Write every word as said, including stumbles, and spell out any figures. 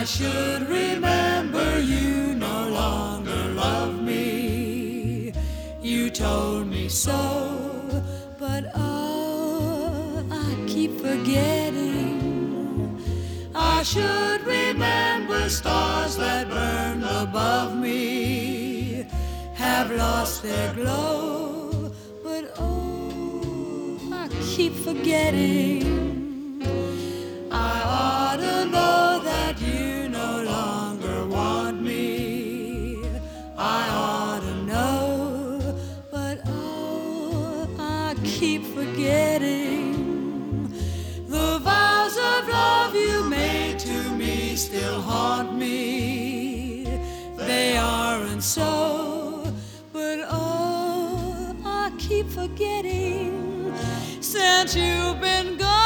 should remember you no longer love me. You told me so, but oh, I keep forgetting. I should remember stars that burned above me have lost their glow, but oh, I keep forgetting. I ought to know that you no longer want me. I ought to know, but oh, I keep forgetting. The vows of love you made to me still haunt me. They aren't so, but oh, I keep forgetting. Since you've been gone,